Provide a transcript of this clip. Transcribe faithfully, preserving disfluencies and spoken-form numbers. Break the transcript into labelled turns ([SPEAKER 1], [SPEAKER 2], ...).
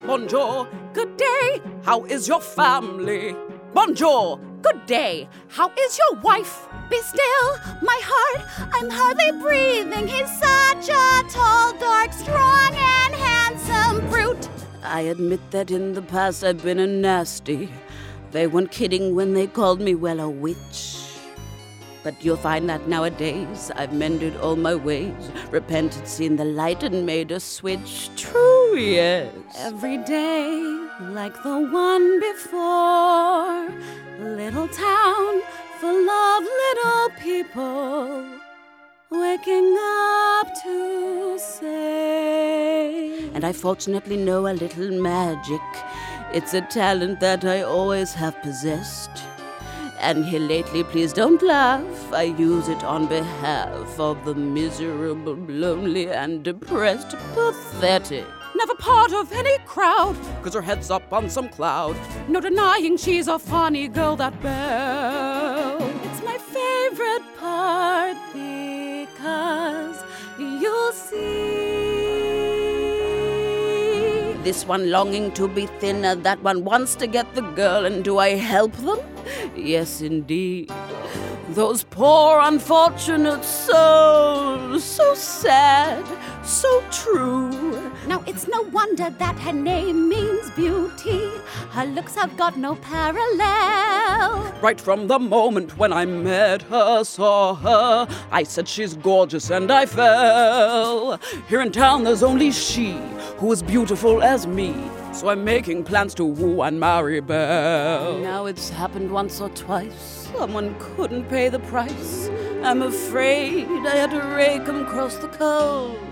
[SPEAKER 1] Bonjour, good day, how is your family? Bonjour, good day, how is your wife?
[SPEAKER 2] Be still, my heart, I'm hardly breathing. He's such a tall, dark, strong, and handsome brute.
[SPEAKER 3] I admit that in the past I've been a nasty. They weren't kidding when they called me, well, a witch. But you'll find that nowadays I've mended all my ways, repented, seen the light, and made a switch. True, yes.
[SPEAKER 2] Every day, like the one before, little town full of little people, waking up to say.
[SPEAKER 3] And I fortunately know a little magic. It's a talent that I always have possessed. And here lately, please don't laugh, I use it on behalf of the miserable, lonely, and depressed, pathetic.
[SPEAKER 1] Never part of any crowd, 'cause her head's up on some cloud. No denying she's a funny girl, that Belle.
[SPEAKER 2] It's my favorite part because you'll see.
[SPEAKER 3] This one longing to be thinner, that one wants to get the girl, and do I help them? Yes, indeed. Those poor unfortunate souls, so sad, so true.
[SPEAKER 2] Now it's no wonder that her name means beauty. Her looks have got no parallel.
[SPEAKER 1] Right from the moment when I met her, saw her, I said she's gorgeous and I fell. Here in town there's only she who is beautiful as me, so I'm making plans to woo and marry Belle.
[SPEAKER 3] Now it's happened once or twice. Someone couldn't pay the price. I'm afraid I had to rake 'em across the coals.